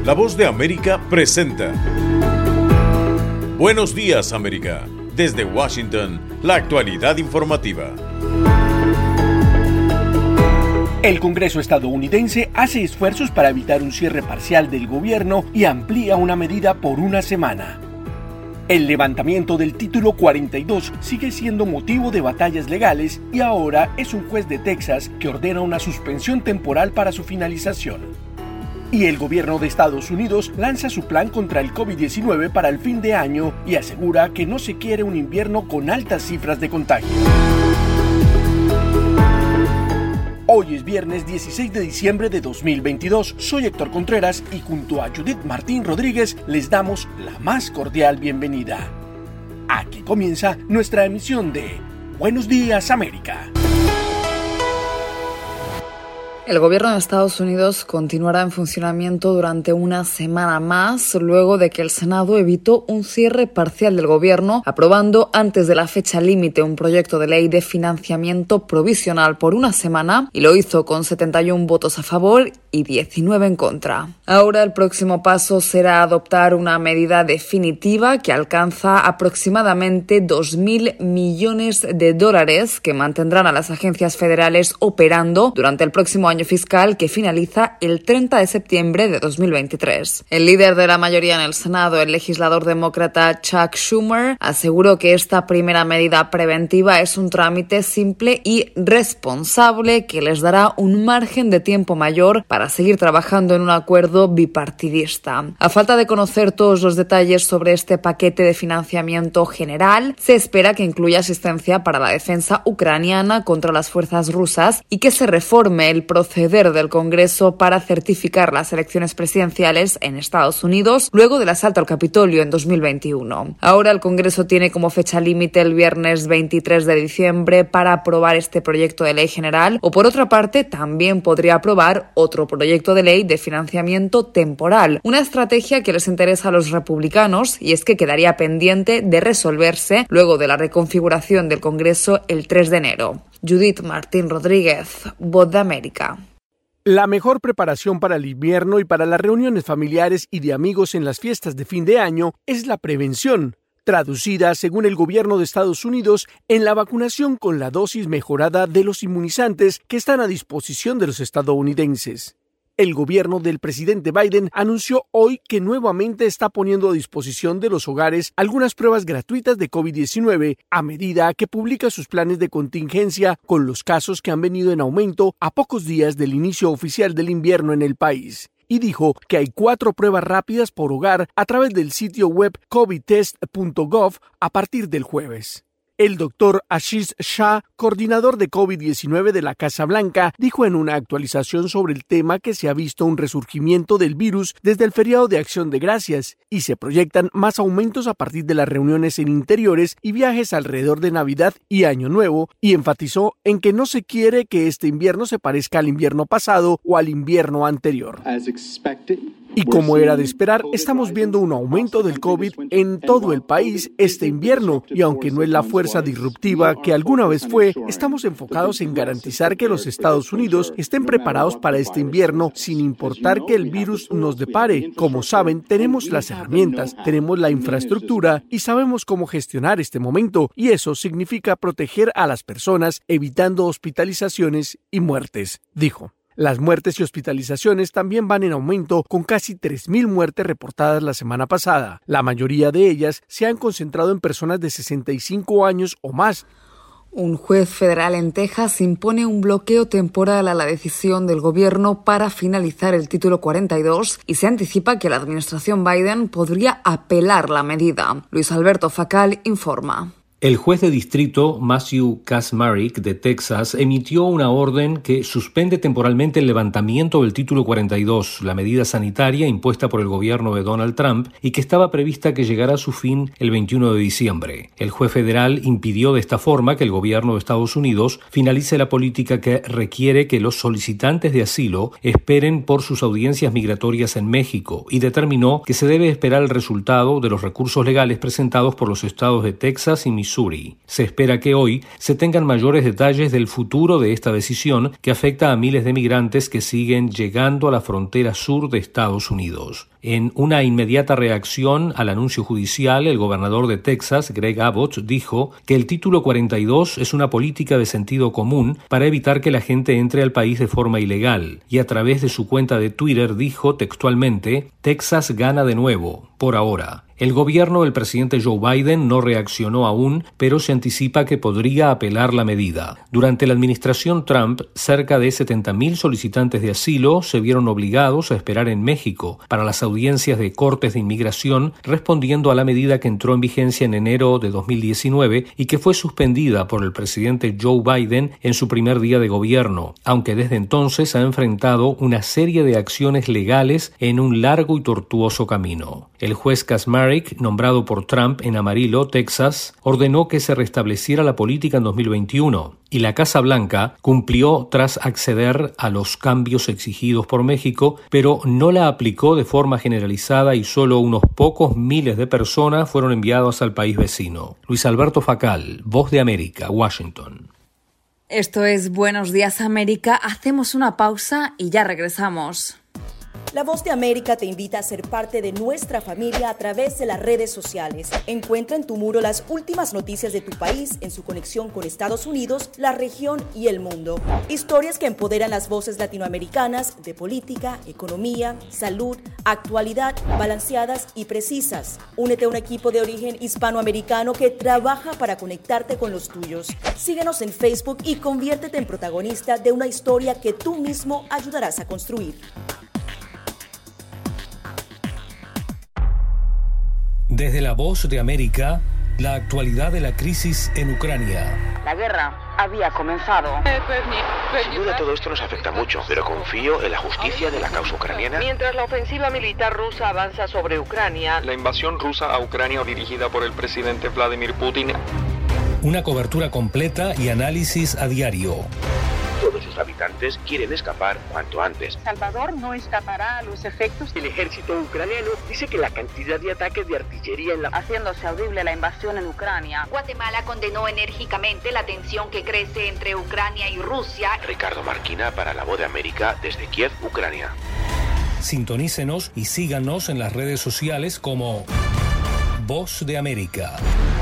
La Voz de América presenta Buenos Días, América. Desde Washington, la actualidad informativa. El Congreso estadounidense hace esfuerzos para evitar un cierre parcial del gobierno y amplía una medida por una semana. El levantamiento del Título 42 sigue siendo motivo de batallas legales y ahora es un juez de Texas que ordena una suspensión temporal para su finalización. Y el gobierno de Estados Unidos lanza su plan contra el COVID-19 para el fin de año y asegura que no se quiere un invierno con altas cifras de contagio. Hoy es viernes 16 de diciembre de 2022. Soy Héctor Contreras y junto a Judith Martín Rodríguez les damos la más cordial bienvenida. Aquí comienza nuestra emisión de Buenos Días, América. El gobierno de Estados Unidos continuará en funcionamiento durante una semana más, luego de que el Senado evitó un cierre parcial del gobierno, aprobando antes de la fecha límite un proyecto de ley de financiamiento provisional por una semana, y lo hizo con 71 votos a favor y 19 en contra. Ahora el próximo paso será adoptar una medida definitiva que alcanza aproximadamente $2.000 millones que mantendrán a las agencias federales operando durante el próximo año fiscal que finaliza el 30 de septiembre de 2023. El líder de la mayoría en el Senado, el legislador demócrata Chuck Schumer, aseguró que esta primera medida preventiva es un trámite simple y responsable que les dará un margen de tiempo mayor para seguir trabajando en un acuerdo bipartidista. A falta de conocer todos los detalles sobre este paquete de financiamiento general, se espera que incluya asistencia para la defensa ucraniana contra las fuerzas rusas y que se reforme el proceder del Congreso para certificar las elecciones presidenciales en Estados Unidos luego del asalto al Capitolio en 2021. Ahora el Congreso tiene como fecha límite el viernes 23 de diciembre para aprobar este proyecto de ley general, o por otra parte también podría aprobar otro proyecto de ley de financiamiento temporal, una estrategia que les interesa a los republicanos y es que quedaría pendiente de resolverse luego de la reconfiguración del Congreso el 3 de enero. Judith Martín Rodríguez, Voz de América. La mejor preparación para el invierno y para las reuniones familiares y de amigos en las fiestas de fin de año es la prevención, traducida, según el gobierno de Estados Unidos, en la vacunación con la dosis mejorada de los inmunizantes que están a disposición de los estadounidenses. El gobierno del presidente Biden anunció hoy que nuevamente está poniendo a disposición de los hogares algunas pruebas gratuitas de COVID-19 a medida que publica sus planes de contingencia con los casos que han venido en aumento a pocos días del inicio oficial del invierno en el país. Y dijo que hay 4 pruebas rápidas por hogar a través del sitio web covidtest.gov a partir del jueves. El doctor Ashish Shah, coordinador de COVID-19 de la Casa Blanca, dijo en una actualización sobre el tema que se ha visto un resurgimiento del virus desde el feriado de Acción de Gracias y se proyectan más aumentos a partir de las reuniones en interiores y viajes alrededor de Navidad y Año Nuevo, y enfatizó en que no se quiere que este invierno se parezca al invierno pasado o al invierno anterior. Y como era de esperar, estamos viendo un aumento del COVID en todo el país este invierno, y aunque no es la fuerza disruptiva que alguna vez fue, estamos enfocados en garantizar que los Estados Unidos estén preparados para este invierno sin importar que el virus nos depare. Como saben, tenemos las herramientas, tenemos la infraestructura y sabemos cómo gestionar este momento, y eso significa proteger a las personas evitando hospitalizaciones y muertes, dijo. Las muertes y hospitalizaciones también van en aumento, con casi 3.000 muertes reportadas la semana pasada. La mayoría de ellas se han concentrado en personas de 65 años o más. Un juez federal en Texas impone un bloqueo temporal a la decisión del gobierno para finalizar el Título 42 y se anticipa que la administración Biden podría apelar la medida. Luis Alberto Facal informa. El juez de distrito Matthew Kacsmaryk de Texas emitió una orden que suspende temporalmente el levantamiento del Título 42, la medida sanitaria impuesta por el gobierno de Donald Trump y que estaba prevista que llegara a su fin el 21 de diciembre. El juez federal impidió de esta forma que el gobierno de Estados Unidos finalice la política que requiere que los solicitantes de asilo esperen por sus audiencias migratorias en México y determinó que se debe esperar el resultado de los recursos legales presentados por los estados de Texas y Missouri. Se espera que hoy se tengan mayores detalles del futuro de esta decisión que afecta a miles de migrantes que siguen llegando a la frontera sur de Estados Unidos. En una inmediata reacción al anuncio judicial, el gobernador de Texas, Greg Abbott, dijo que el título 42 es una política de sentido común para evitar que la gente entre al país de forma ilegal. Y a través de su cuenta de Twitter dijo textualmente: Texas gana de nuevo, por ahora. El gobierno del presidente Joe Biden no reaccionó aún, pero se anticipa que podría apelar la medida. Durante la administración Trump, cerca de 70.000 solicitantes de asilo se vieron obligados a esperar en México para las audiencias de cortes de inmigración, respondiendo a la medida que entró en vigencia en enero de 2019 y que fue suspendida por el presidente Joe Biden en su primer día de gobierno, aunque desde entonces ha enfrentado una serie de acciones legales en un largo y tortuoso camino. El juez Kaczmarek, nombrado por Trump en Amarillo, Texas, ordenó que se restableciera la política en 2021 y la Casa Blanca cumplió tras acceder a los cambios exigidos por México, pero no la aplicó de forma generalizada y solo unos pocos miles de personas fueron enviadas al país vecino. Luis Alberto Facal, Voz de América, Washington. Esto es Buenos Días América. Hacemos una pausa y ya regresamos. La Voz de América te invita a ser parte de nuestra familia a través de las redes sociales. Encuentra en tu muro las últimas noticias de tu país en su conexión con Estados Unidos, la región y el mundo. Historias que empoderan las voces latinoamericanas de política, economía, salud, actualidad, balanceadas y precisas. Únete a un equipo de origen hispanoamericano que trabaja para conectarte con los tuyos. Síguenos en Facebook y conviértete en protagonista de una historia que tú mismo ayudarás a construir. Desde la Voz de América, la actualidad de la crisis en Ucrania. La guerra había comenzado. Sin duda todo esto nos afecta mucho, pero confío en la justicia de la causa ucraniana. Mientras la ofensiva militar rusa avanza sobre Ucrania, la invasión rusa a Ucrania dirigida por el presidente Vladimir Putin. Una cobertura completa y análisis a diario. Todos sus habitantes quieren escapar cuanto antes. Salvador no escapará a los efectos. El ejército ucraniano dice que la cantidad de ataques de artillería haciéndose audible la invasión en Ucrania. Guatemala condenó enérgicamente la tensión que crece entre Ucrania y Rusia. Ricardo Marquina para La Voz de América desde Kiev, Ucrania. Sintonícenos y síganos en las redes sociales como Voz de América.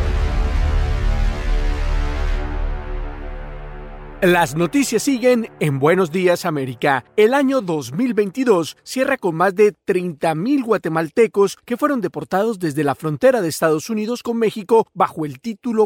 Las noticias siguen en Buenos Días América. El año 2022 cierra con más de 30.000 guatemaltecos que fueron deportados desde la frontera de Estados Unidos con México bajo el título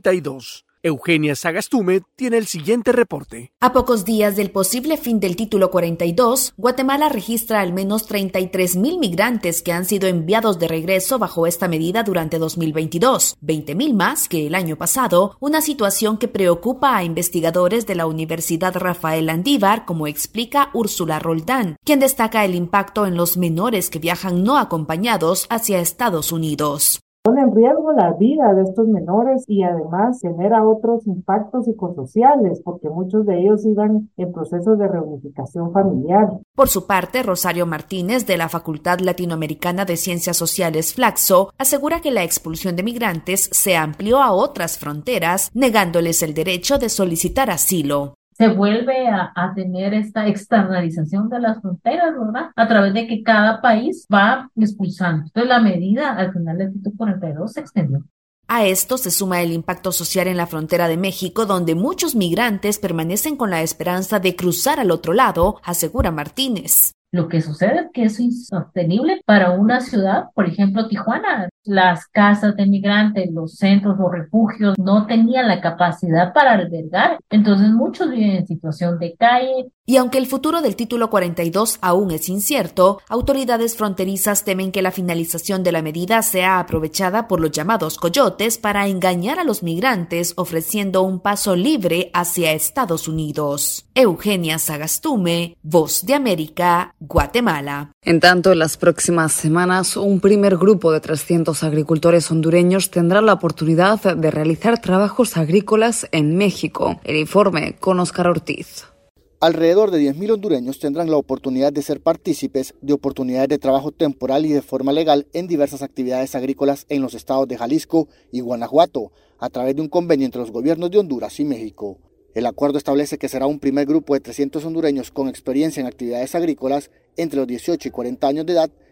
42. Eugenia Sagastume tiene el siguiente reporte. A pocos días del posible fin del título 42, Guatemala registra al menos 33.000 migrantes que han sido enviados de regreso bajo esta medida durante 2022, 20.000 más que el año pasado, una situación que preocupa a investigadores de la Universidad Rafael Landívar, como explica Úrsula Roldán, quien destaca el impacto en los menores que viajan no acompañados hacia Estados Unidos. Pone en riesgo la vida de estos menores y además genera otros impactos psicosociales porque muchos de ellos iban en procesos de reunificación familiar. Por su parte, Rosario Martínez, de la Facultad Latinoamericana de Ciencias Sociales Flaxo, asegura que la expulsión de migrantes se amplió a otras fronteras, negándoles el derecho de solicitar asilo. Se vuelve a tener esta externalización de las fronteras, ¿verdad? A través de que cada país va expulsando. Entonces la medida al final del título 42 se extendió. A esto se suma el impacto social en la frontera de México, donde muchos migrantes permanecen con la esperanza de cruzar al otro lado, asegura Martínez. Lo que sucede es que es insostenible para una ciudad, por ejemplo, Tijuana. Las casas de migrantes, los centros o refugios no tenían la capacidad para albergar. Entonces muchos viven en situación de calle. Y aunque el futuro del título 42 aún es incierto, autoridades fronterizas temen que la finalización de la medida sea aprovechada por los llamados coyotes para engañar a los migrantes, ofreciendo un paso libre hacia Estados Unidos. Eugenia Sagastume, Voz de América, Guatemala. En tanto, en las próximas semanas, un primer grupo de 300 agricultores hondureños tendrá la oportunidad de realizar trabajos agrícolas en México. El informe con Óscar Ortiz. Alrededor de 10.000 hondureños tendrán la oportunidad de ser partícipes de oportunidades de trabajo temporal y de forma legal en diversas actividades agrícolas en los estados de Jalisco y Guanajuato, a través de un convenio entre los gobiernos de Honduras y México. El acuerdo establece que será un primer grupo de 300 hondureños con experiencia en actividades agrícolas entre los 18 y 40 años de edad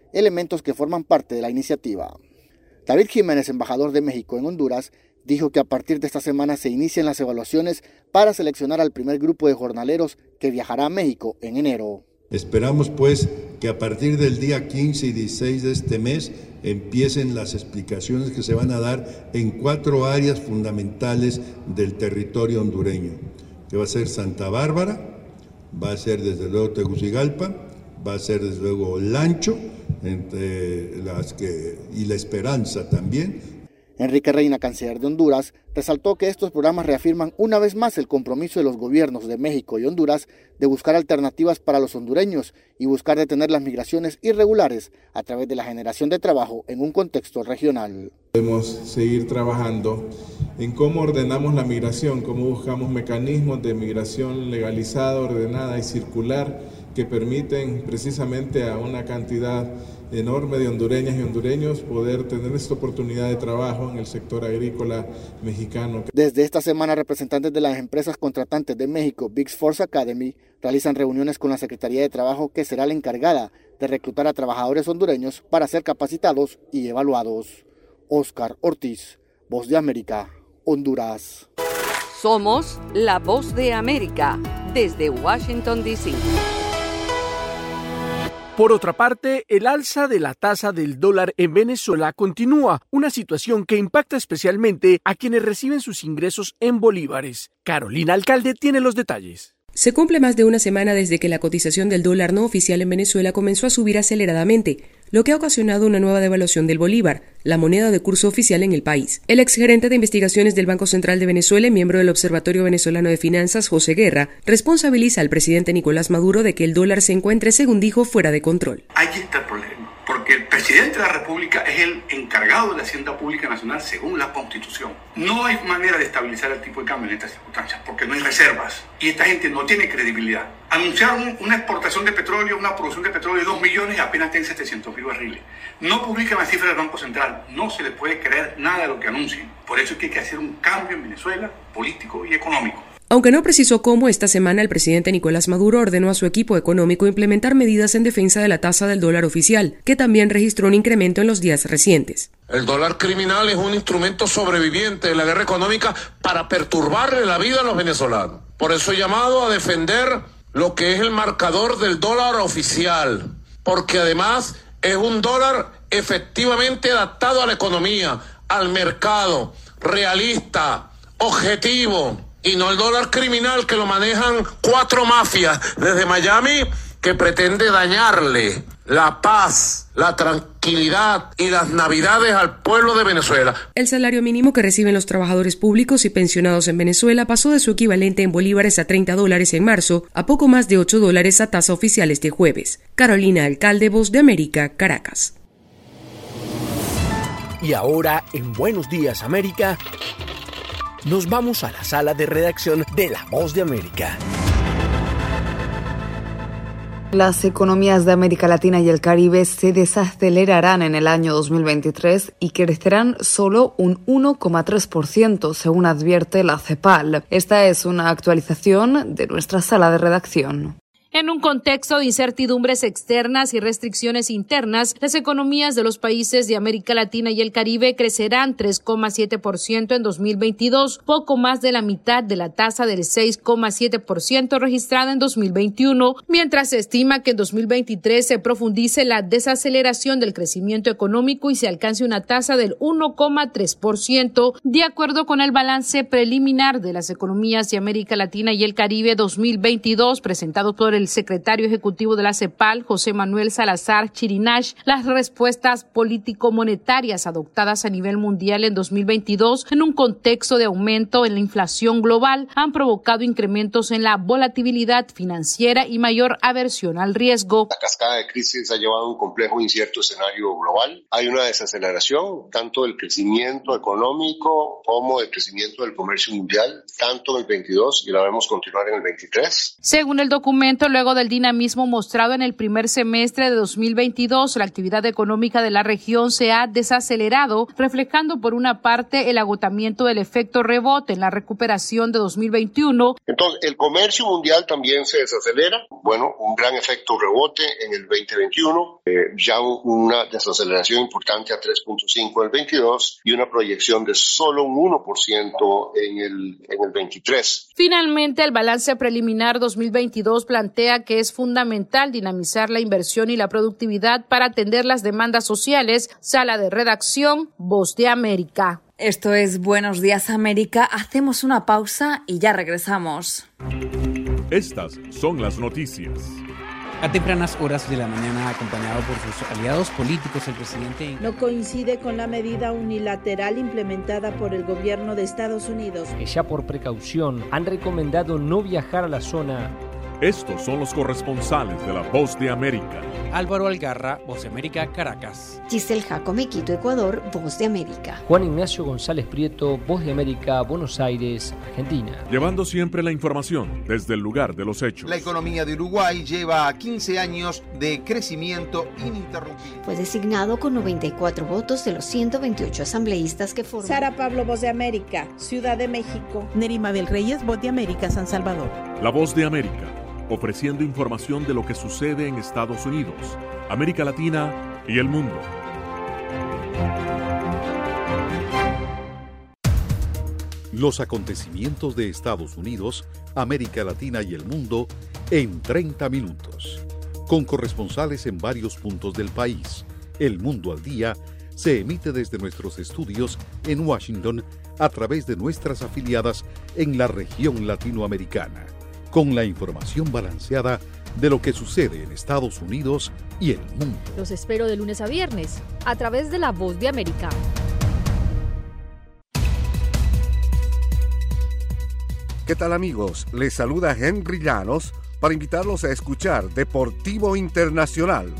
elementos que forman parte de la iniciativa. David Jiménez, embajador de México en Honduras, dijo que a partir de esta semana se inician las evaluaciones para seleccionar al primer grupo de jornaleros que viajará a México en enero. Esperamos pues que a partir del día 15 y 16 de este mes empiecen las explicaciones que se van a dar en 4 áreas fundamentales del territorio hondureño, que va a ser Santa Bárbara, va a ser desde luego Tegucigalpa, va a ser desde luego Olancho, y La Esperanza también. Enrique Reina, canciller de Honduras, resaltó que estos programas reafirman una vez más el compromiso de los gobiernos de México y Honduras de buscar alternativas para los hondureños y buscar detener las migraciones irregulares a través de la generación de trabajo en un contexto regional. Podemos seguir trabajando en cómo ordenamos la migración, cómo buscamos mecanismos de migración legalizada, ordenada y circular que permiten precisamente a una cantidad enorme de hondureñas y hondureños poder tener esta oportunidad de trabajo en el sector agrícola mexicano. Desde esta semana, representantes de las empresas contratantes de México, Big Force Academy, realizan reuniones con la Secretaría de Trabajo, que será la encargada de reclutar a trabajadores hondureños para ser capacitados y evaluados. Oscar Ortiz, Voz de América, Honduras. Somos la Voz de América, desde Washington, D.C. Por otra parte, el alza de la tasa del dólar en Venezuela continúa, una situación que impacta especialmente a quienes reciben sus ingresos en bolívares. Carolina Alcalde tiene los detalles. Se cumple más de una semana desde que la cotización del dólar no oficial en Venezuela comenzó a subir aceleradamente, lo que ha ocasionado una nueva devaluación del bolívar, la moneda de curso oficial en el país. El exgerente de investigaciones del Banco Central de Venezuela y miembro del Observatorio Venezolano de Finanzas, José Guerra, responsabiliza al presidente Nicolás Maduro de que el dólar se encuentre, según dijo, fuera de control. Ahí está el problema, porque el presidente de la República es el encargado de la Hacienda Pública Nacional según la Constitución. No hay manera de estabilizar el tipo de cambio en estas circunstancias, porque no hay reservas y esta gente no tiene credibilidad. Anunciaron una exportación de petróleo, una producción de petróleo de 2 millones y apenas tienen 700.000 barriles. No publican las cifras del Banco Central, no se les puede creer nada de lo que anuncien. Por eso es que hay que hacer un cambio en Venezuela, político y económico. Aunque no precisó cómo, esta semana el presidente Nicolás Maduro ordenó a su equipo económico implementar medidas en defensa de la tasa del dólar oficial, que también registró un incremento en los días recientes. El dólar criminal es un instrumento sobreviviente de la guerra económica para perturbarle la vida a los venezolanos. Por eso he llamado a defender lo que es el marcador del dólar oficial, porque además es un dólar efectivamente adaptado a la economía, al mercado, realista, objetivo, y no el dólar criminal que lo manejan 4 mafias desde Miami que pretende dañarle la paz, la tranquilidad y las navidades al pueblo de Venezuela. El salario mínimo que reciben los trabajadores públicos y pensionados en Venezuela pasó de su equivalente en bolívares a $30 en marzo a poco más de $8 a tasa oficial este jueves. Carolina Alcalde, Voz de América, Caracas. Y ahora, en Buenos Días América, nos vamos a la sala de redacción de La Voz de América. Las economías de América Latina y el Caribe se desacelerarán en el año 2023 y crecerán solo un 1,3%, según advierte la CEPAL. Esta es una actualización de nuestra sala de redacción. En un contexto de incertidumbres externas y restricciones internas, las economías de los países de América Latina y el Caribe crecerán 3,7% en 2022, poco más de la mitad de la tasa del 6,7% registrada en 2021, mientras se estima que en 2023 se profundice la desaceleración del crecimiento económico y se alcance una tasa del 1,3%, de acuerdo con el balance preliminar de las economías de América Latina y el Caribe 2022, presentado por el secretario ejecutivo de la CEPAL, José Manuel Salazar Chirinash. Las respuestas político-monetarias adoptadas a nivel mundial en 2022 en un contexto de aumento en la inflación global han provocado incrementos en la volatilidad financiera y mayor aversión al riesgo. La cascada de crisis ha llevado a un complejo e incierto escenario global. Hay una desaceleración tanto del crecimiento económico como del crecimiento del comercio mundial, tanto en el 22 y la vemos continuar en el 23. Según el documento, luego del dinamismo mostrado en el primer semestre de 2022. La actividad económica de la región se ha desacelerado, reflejando por una parte el agotamiento del efecto rebote en la recuperación de 2021. Entonces, el comercio mundial también se desacelera. Bueno, un gran efecto rebote en el 2021, ya una desaceleración importante a 3.5 en el 22 y una proyección de solo un 1% en el 23. Finalmente, el balance preliminar 2022 plantea que es fundamental dinamizar la inversión y la productividad para atender las demandas sociales. Sala de redacción, Voz de América. Esto es Buenos Días América. Hacemos una pausa y ya regresamos. Estas son las noticias. A tempranas horas de la mañana, acompañado por sus aliados políticos, el presidente no coincide con la medida unilateral implementada por el gobierno de Estados Unidos, que ya por precaución han recomendado no viajar a la zona. Estos son los corresponsales de La Voz de América. Álvaro Algarra, Voz de América, Caracas. Giselle Jacome, Quito, Ecuador, Voz de América. Juan Ignacio González Prieto, Voz de América, Buenos Aires, Argentina. Llevando siempre la información desde el lugar de los hechos. La economía de Uruguay lleva 15 años de crecimiento ininterrumpido. Fue designado con 94 votos de los 128 asambleístas que forman. Sara Pablo, Voz de América, Ciudad de México. Nerima Bel Reyes, Voz de América, San Salvador. La Voz de América, ofreciendo información de lo que sucede en Estados Unidos, América Latina y el mundo. Los acontecimientos de Estados Unidos, América Latina y el mundo en 30 minutos. Con corresponsales en varios puntos del país. El Mundo al Día se emite desde nuestros estudios en Washington a través de nuestras afiliadas en la región latinoamericana, con la información balanceada de lo que sucede en Estados Unidos y el mundo. Los espero de lunes a viernes, a través de La Voz de América. ¿Qué tal, amigos? Les saluda Henry Llanos para invitarlos a escuchar Deportivo Internacional.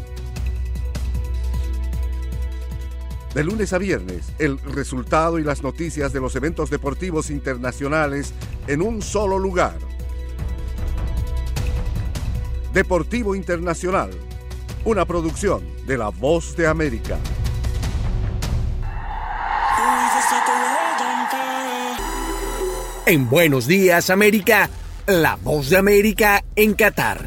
De lunes a viernes, el resultado y las noticias de los eventos deportivos internacionales en un solo lugar. Deportivo Internacional, una producción de La Voz de América. En Buenos Días América, La Voz de América en Qatar.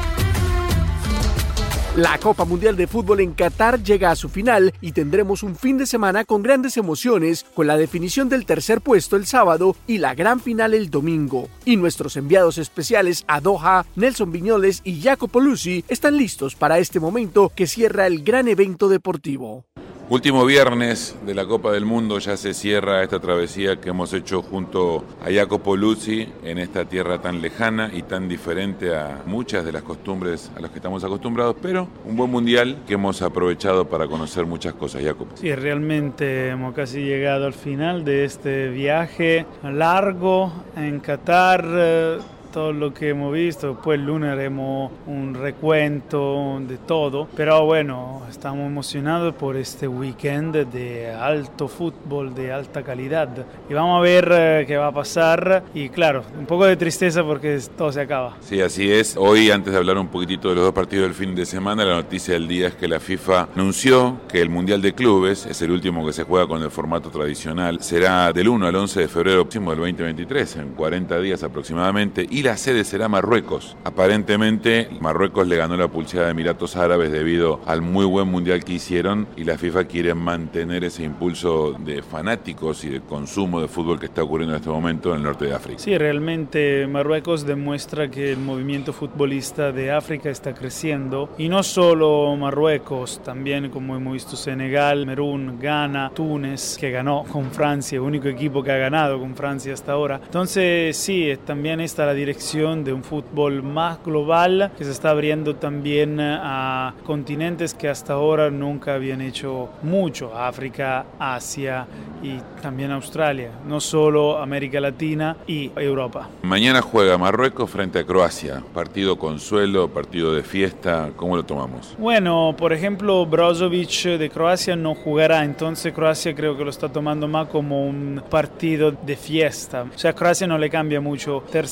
La Copa Mundial de Fútbol en Qatar llega a su final y tendremos un fin de semana con grandes emociones, con la definición del tercer puesto el sábado y la gran final el domingo. Y nuestros enviados especiales a Doha, Nelson Viñoles y Jacopo Luzzi, están listos para este momento que cierra el gran evento deportivo. Último viernes de la Copa del Mundo, ya se cierra esta travesía que hemos hecho junto a Jacopo Luzzi en esta tierra tan lejana y tan diferente a muchas de las costumbres a las que estamos acostumbrados, pero un buen mundial que hemos aprovechado para conocer muchas cosas. Jacopo. Sí, realmente hemos casi llegado al final de este viaje largo en Qatar. Todo lo que hemos visto, después el lunes haremos un recuento de todo, pero bueno, estamos emocionados por este weekend de alto fútbol, de alta calidad, y vamos a ver qué va a pasar, y claro, un poco de tristeza porque todo se acaba. Sí, así es. Hoy, antes de hablar un poquitito de los dos partidos del fin de semana, la noticia del día es que la FIFA anunció que el Mundial de Clubes, es el último que se juega con el formato tradicional, será del 1 al 11 de febrero próximo del 2023, en 40 días aproximadamente, y la sede será Marruecos. Aparentemente, Marruecos le ganó la pulseada de Emiratos Árabes debido al muy buen mundial que hicieron y la FIFA quiere mantener ese impulso de fanáticos y de consumo de fútbol que está ocurriendo en este momento en el norte de África. Sí, realmente Marruecos demuestra que el movimiento futbolista de África está creciendo y no solo Marruecos, también como hemos visto Senegal, Camerún, Ghana, Túnez, que ganó con Francia, el único equipo que ha ganado con Francia hasta ahora. Entonces sí, también está la dirección de un fútbol más global que se está abriendo también a continentes que hasta ahora nunca habían hecho mucho, África, Asia y también Australia, no solo América Latina y Europa. Mañana juega Marruecos frente a Croacia, partido consuelo, partido de fiesta, ¿cómo lo tomamos? Bueno, por ejemplo, Brozovic de Croacia no jugará, entonces Croacia creo que lo está tomando más como un partido de fiesta, o sea, Croacia no le cambia mucho tercer lugar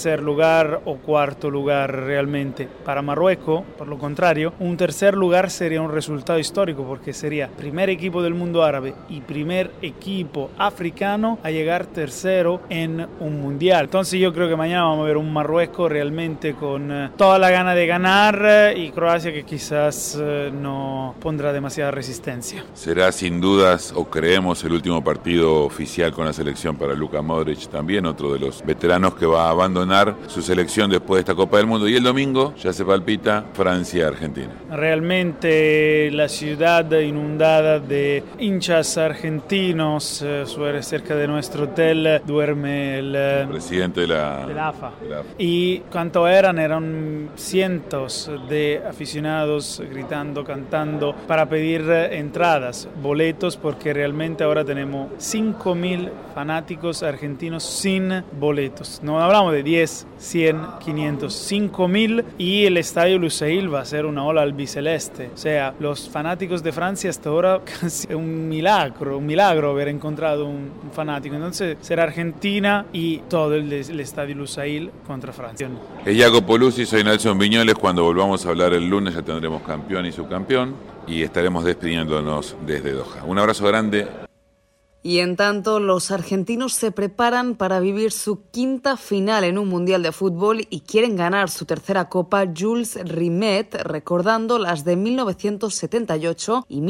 lugar o cuarto lugar realmente. Para Marruecos, por lo contrario, un tercer lugar sería un resultado histórico porque sería primer equipo del mundo árabe y primer equipo africano a llegar tercero en un mundial. Entonces yo creo que mañana vamos a ver un Marruecos realmente con toda la gana de ganar y Croacia que quizás no pondrá demasiada resistencia. Será sin dudas, o creemos, el último partido oficial con la selección para Luka Modric, también otro de los veteranos que va a abandonar su selección después de esta Copa del Mundo. Y el domingo ya se palpita Francia-Argentina. Realmente la ciudad inundada de hinchas argentinos, cerca de nuestro hotel duerme el presidente de la AFA. Y cuánto eran cientos de aficionados gritando, cantando para pedir entradas, boletos, porque realmente ahora tenemos 5.000 fanáticos argentinos sin boletos. No hablamos de 10, 100, 500, 5.000, y el estadio Lusail va a ser una ola albiceleste. O sea, los fanáticos de Francia hasta ahora casi un milagro haber encontrado un fanático. Entonces será Argentina y todo el estadio Lusail contra Francia. Es Jacopo Luzzi, soy Nelson Viñoles. Cuando volvamos a hablar el lunes ya tendremos campeón y subcampeón y estaremos despidiéndonos desde Doha. Un abrazo grande. Y en tanto, los argentinos se preparan para vivir su quinta final en un mundial de fútbol y quieren ganar su tercera copa Jules Rimet, recordando las de 1978 y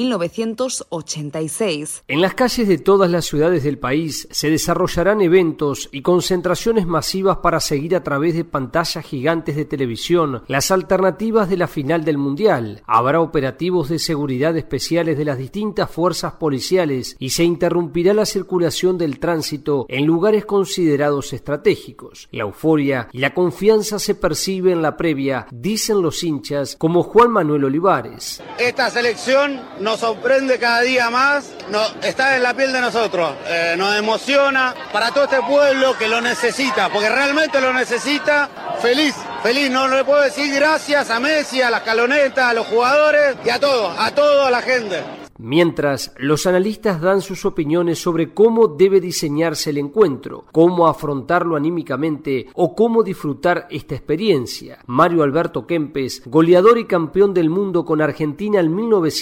1986. En las calles de todas las ciudades del país se desarrollarán eventos y concentraciones masivas para seguir a través de pantallas gigantes de televisión las alternativas de la final del mundial. Habrá operativos de seguridad especiales de las distintas fuerzas policiales y se interrumpirá la circulación del tránsito en lugares considerados estratégicos. La euforia y la confianza se percibe en la previa, dicen los hinchas, como Juan Manuel Olivares. Esta selección nos sorprende cada día más, está en la piel de nosotros, nos emociona para todo este pueblo que lo necesita, porque realmente lo necesita. Feliz, no le puedo decir gracias a Messi, a la escaloneta, a los jugadores y a toda la gente. Mientras, los analistas dan sus opiniones sobre cómo debe diseñarse el encuentro, cómo afrontarlo anímicamente o cómo disfrutar esta experiencia. Mario Alberto Kempes, goleador y campeón del mundo con Argentina en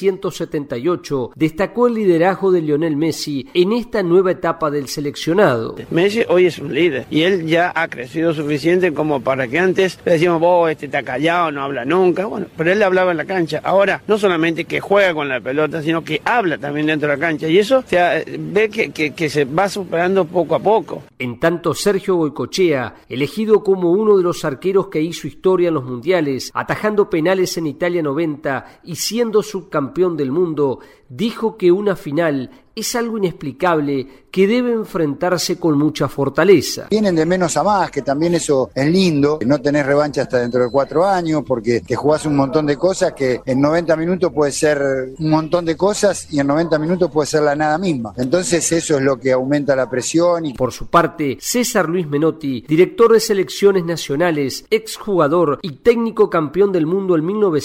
1978, destacó el liderazgo de Lionel Messi en esta nueva etapa del seleccionado. Messi hoy es un líder y él ya ha crecido suficiente como para que antes le decíamos, este está callado, no habla nunca. Bueno, pero él hablaba en la cancha. Ahora, no solamente que juega con la pelota, sino que habla también dentro de la cancha, y eso ve que se va superando poco a poco. En tanto, Sergio Goycochea, elegido como uno de los arqueros que hizo historia en los mundiales, atajando penales en Italia 90 y siendo subcampeón del mundo, dijo que una final es algo inexplicable que debe enfrentarse con mucha fortaleza. Vienen de menos a más, que también eso es lindo, no tenés revancha hasta dentro de 4 años, porque te jugás un montón de cosas que en 90 minutos puede ser un montón de cosas y en 90 minutos puede ser la nada misma. Entonces eso es lo que aumenta la presión. Por su parte, César Luis Menotti, director de selecciones nacionales, exjugador y técnico campeón del mundo en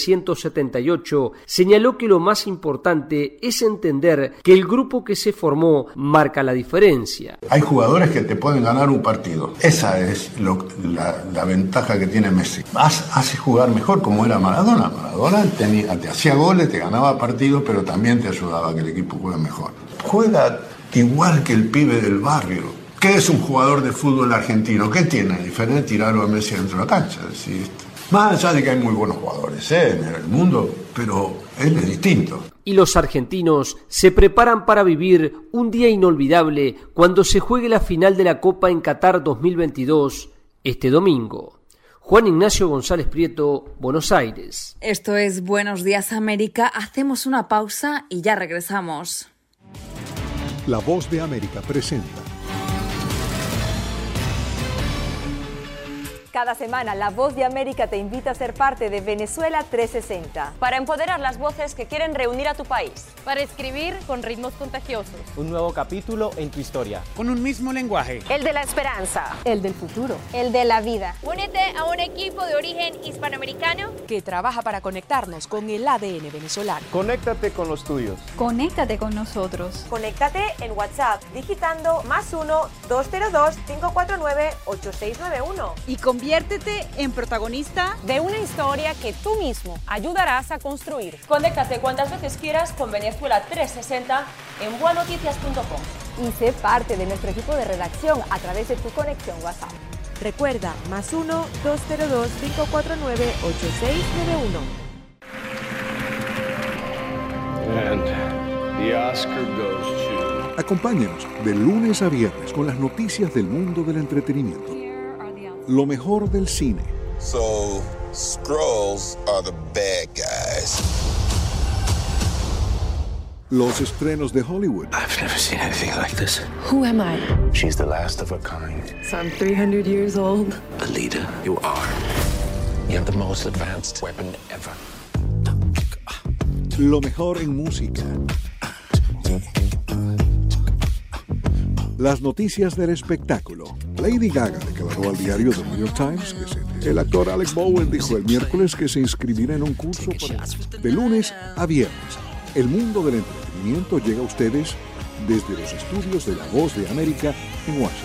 1978, señaló que lo más importante es entender que el grupo que se formó marca la diferencia. Hay jugadores que te pueden ganar un partido. Esa es la ventaja que tiene Messi. Hace jugar mejor como era Maradona. Maradona te hacía goles, te ganaba partidos, pero también te ayudaba a que el equipo juegue mejor. Juega igual que el pibe del barrio. ¿Qué es un jugador de fútbol argentino? ¿Qué tiene diferente tirarlo a Messi dentro de la cancha? Es decir, más allá de que hay muy buenos jugadores en el mundo, pero él es distinto. Y los argentinos se preparan para vivir un día inolvidable cuando se juegue la final de la Copa en Qatar 2022 este domingo. Juan Ignacio González Prieto, Buenos Aires. Esto es Buenos Días América. Hacemos una pausa y ya regresamos. La Voz de América presenta. Cada semana, La Voz de América te invita a ser parte de Venezuela 360. Para empoderar las voces que quieren reunir a tu país. Para escribir con ritmos contagiosos. Un nuevo capítulo en tu historia. Con un mismo lenguaje. El de la esperanza. El del futuro. El de la vida. Únete a un equipo de origen hispanoamericano que trabaja para conectarnos con el ADN venezolano. Conéctate con los tuyos. Conéctate con nosotros. Conéctate en WhatsApp digitando +1 202 549 8691. Y convierte Conviértete en protagonista de una historia que tú mismo ayudarás a construir. Conéctate cuantas veces quieras con Venezuela 360 en buenoticias.com. Y sé parte de nuestro equipo de redacción a través de tu conexión WhatsApp. Recuerda, +1 202 549 8691. And the Oscar goes to... Acompáñanos de lunes a viernes con las noticias del mundo del entretenimiento. Lo mejor del cine. So, Skrulls are the bad guys. Los estrenos de Hollywood. I've never seen anything like this. Who am I? She's the last of her kind. So I'm 300 years old. The leader you are. You have the most advanced weapon ever. Lo mejor en música. Las noticias del espectáculo. Lady Gaga declaró al diario The New York Times que el actor Alec Baldwin dijo el miércoles que se inscribirá en un curso de lunes a viernes. El mundo del entretenimiento llega a ustedes desde los estudios de La Voz de América en Washington.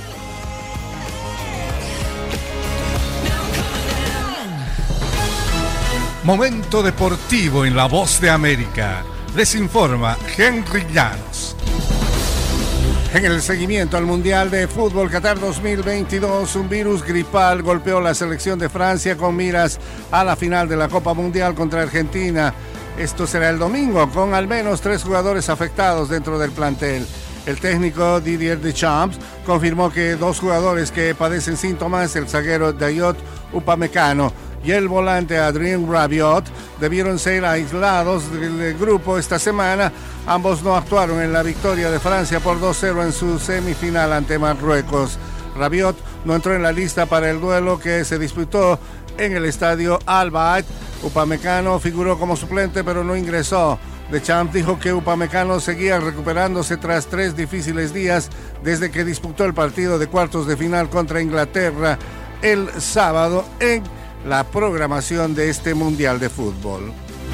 Momento deportivo en La Voz de América. Les informa Henry Llanos. En el seguimiento al Mundial de Fútbol Qatar 2022, un virus gripal golpeó la selección de Francia con miras a la final de la Copa Mundial contra Argentina. Esto será el domingo, con al menos 3 jugadores afectados dentro del plantel. El técnico Didier Deschamps confirmó que 2 jugadores que padecen síntomas, el zaguero Dayot Upamecano y el volante Adrien Rabiot, debieron ser aislados del grupo esta semana. Ambos no actuaron en la victoria de Francia por 2-0 en su semifinal ante Marruecos. Rabiot no entró en la lista para el duelo que se disputó en el estadio Al Bayt. Upamecano figuró como suplente pero no ingresó. Deschamps dijo que Upamecano seguía recuperándose tras 3 difíciles días desde que disputó el partido de cuartos de final contra Inglaterra el sábado en la programación de este Mundial de Fútbol.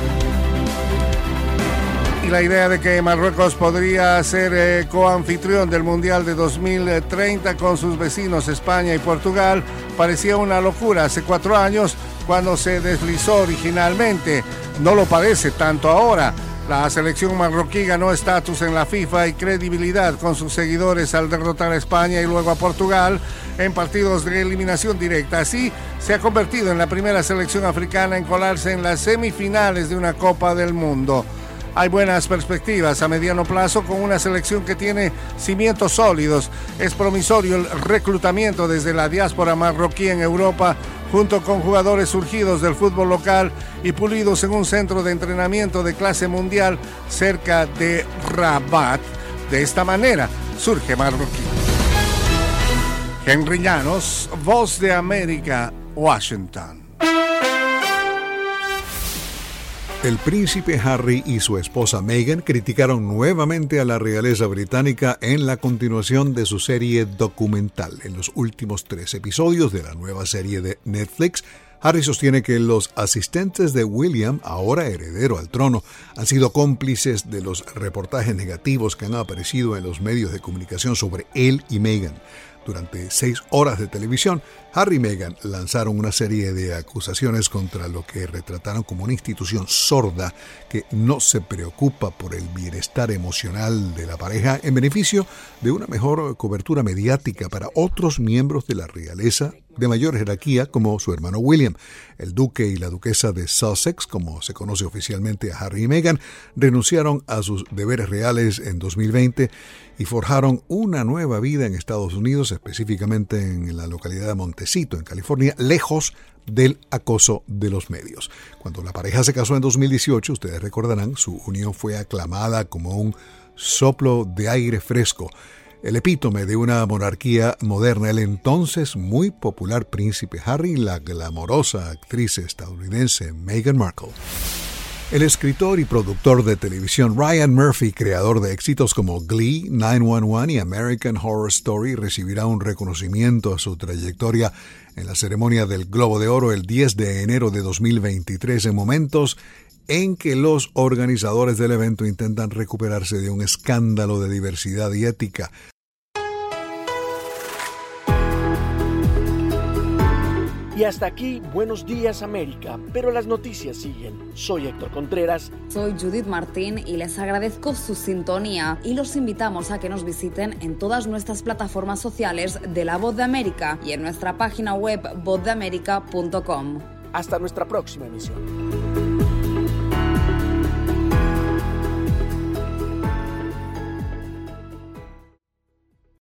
Y la idea de que Marruecos podría ser coanfitrión del Mundial de 2030 con sus vecinos España y Portugal parecía una locura hace 4 años cuando se deslizó originalmente. No lo parece tanto ahora. La selección marroquí ganó estatus en la FIFA y credibilidad con sus seguidores al derrotar a España y luego a Portugal en partidos de eliminación directa. Así se ha convertido en la primera selección africana en colarse en las semifinales de una Copa del Mundo. Hay buenas perspectivas a mediano plazo con una selección que tiene cimientos sólidos. Es promisorio el reclutamiento desde la diáspora marroquí en Europa, junto con jugadores surgidos del fútbol local y pulidos en un centro de entrenamiento de clase mundial cerca de Rabat. De esta manera surge Marroquí. Henry Llanos, Voz de América, Washington. El príncipe Harry y su esposa Meghan criticaron nuevamente a la realeza británica en la continuación de su serie documental. En los últimos 3 episodios de la nueva serie de Netflix, Harry sostiene que los asistentes de William, ahora heredero al trono, han sido cómplices de los reportajes negativos que han aparecido en los medios de comunicación sobre él y Meghan. Durante 6 horas de televisión, Harry y Meghan lanzaron una serie de acusaciones contra lo que retrataron como una institución sorda que no se preocupa por el bienestar emocional de la pareja en beneficio de una mejor cobertura mediática para otros miembros de la realeza de mayor jerarquía como su hermano William. El duque y la duquesa de Sussex, como se conoce oficialmente a Harry y Meghan, renunciaron a sus deberes reales en 2020 y forjaron una nueva vida en Estados Unidos, específicamente en la localidad de Montecito, en California, lejos del acoso de los medios. Cuando la pareja se casó en 2018, ustedes recordarán, su unión fue aclamada como un soplo de aire fresco, el epítome de una monarquía moderna. El entonces muy popular príncipe Harry y la glamorosa actriz estadounidense Meghan Markle. El escritor y productor de televisión Ryan Murphy, creador de éxitos como Glee, 911 y American Horror Story, recibirá un reconocimiento a su trayectoria en la ceremonia del Globo de Oro el 10 de enero de 2023, en momentos en que los organizadores del evento intentan recuperarse de un escándalo de diversidad y ética. Y hasta aquí, Buenos Días América, pero las noticias siguen. Soy Héctor Contreras. Soy Judith Martín y les agradezco su sintonía y los invitamos a que nos visiten en todas nuestras plataformas sociales de La Voz de América y en nuestra página web vozdeamerica.com. Hasta nuestra próxima emisión.